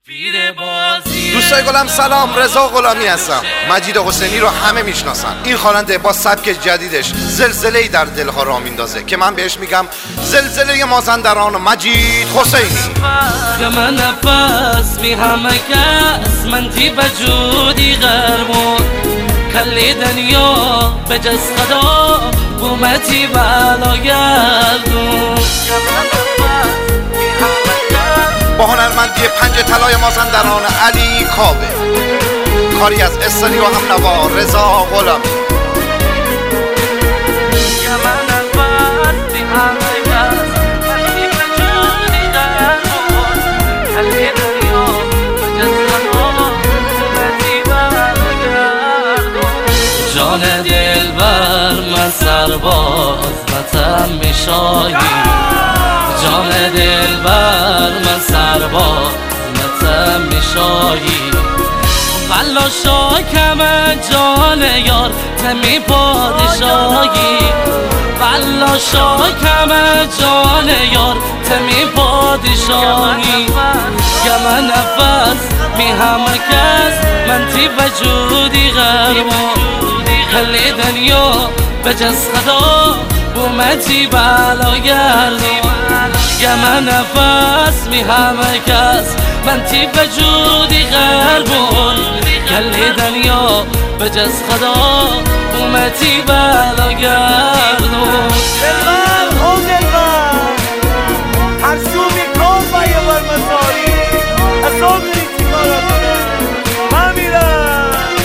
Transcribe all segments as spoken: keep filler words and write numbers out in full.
دوستای گلم سلام، رضا غلامی هستم. مجید حسینی رو همه میشناسن. این خواننده با سبک جدیدش زلزله‌ای در دلها را میندازه که من بهش میگم زلزله مازندران مجید حسینی. من نفس می همه کس من تی بجودی غرمون کلی دنیا به جز خدا بومتی بلا گردون. با هنرمندی پنج طلای مازندران علی کاوه، کاری از استنی و هم نوا رضا غلامی. جان دلبر من سرباز وطن میشایی، جان دلبر من سرباز وطن میشایی. والا شاکم جان یار تمی پادشاهی، والا شاکم جان یار تمی پادشاهی. گم نفس می همه کس من تی وجودی غرمون کلی دنیا به جز خدا بومتی بلا گردون. گم نفس می همه کس من تی وجودی غربون کلی دنیا به جز خدا بومتی بلا گردون. دلبر او دلبر هر سو می کن با یه بر مساری اصاب داری چی کارا کنه من میرم.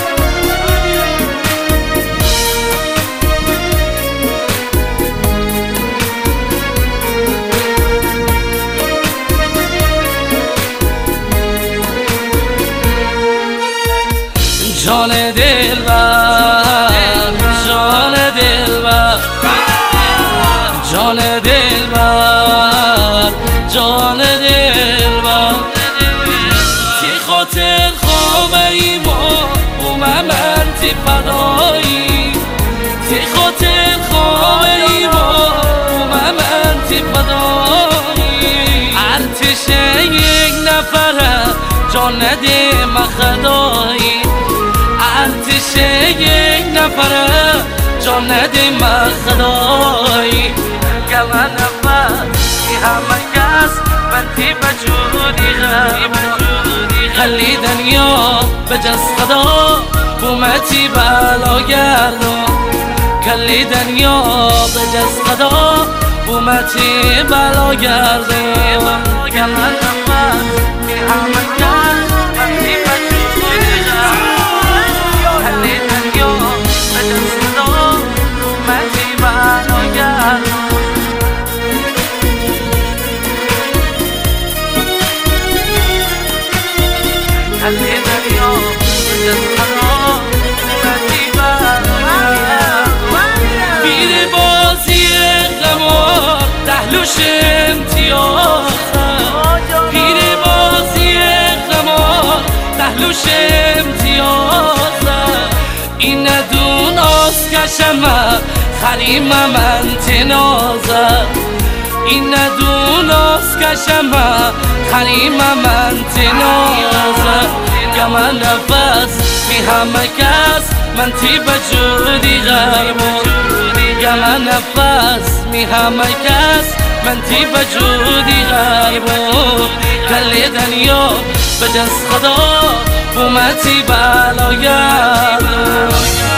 جان دلبر جان دلبر جان دلبر جان دلبر تی خاطر خوابه ای ما بومه من تی فدایی، تی خاطر خوابه ای ما بومه من تی فدایی. ارتش یک نفره جان نده مخدایی، ارتش یک نفره جان نده مخدایی. گم نفس می همه کس من تی بجودی غرمون کلی دنیا به جز خدا بومتی بلا گردون کلی دنیا به جز خدا بومتی بلا گردون. گم نفس می همه کس من تی بجودی غرمون کلی دنیا به جز خدا بومتی بلا گردون. کلی دنیا به جز خدا بومتی بلا گردون. پیر بازی قمار دهلوش امتیازه، پیر بازی قمار دهلوش امتیازه. این ندون آسکشمه خریم من تنازه، این ندون آسکشمه خریم من تنازه. گم نفس می همه کس من تی بجودی غرمون، گم نفس می همه کس من تی بجودی غربون کلی دنیا به جز خدا بومتی بلا گردون.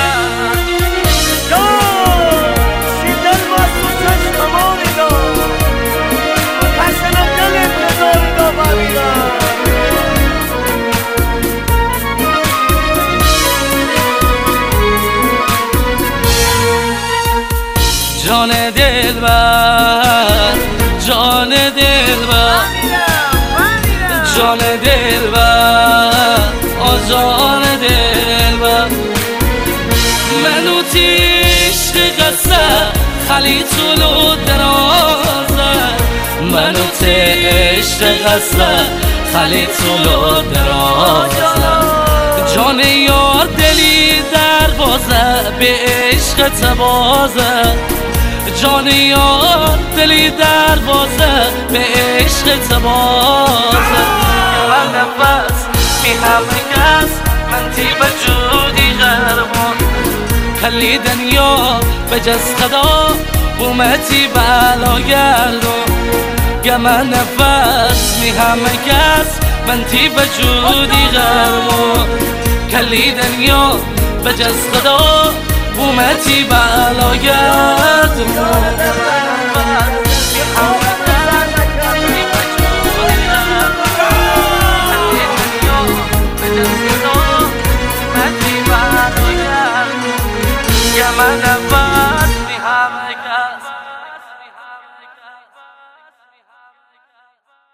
جان دلبر جان دلبر جان دلبر آ جان دلبر. منو تیشت قصه خلی طولو درازه، منو تیشت قصه خلی طولو درازه. جان یار دلی در بازه به عشق تبازه، جان یار دلی در بازه به عشق تبازه. نفس همه کس من تی بجودی غربان کلی دنیا بجز خدا بومتی بلا گردان گم نفس می همه کس من تی بجودی غربان کلی دنیا بجز خدا بومتی بلا گردان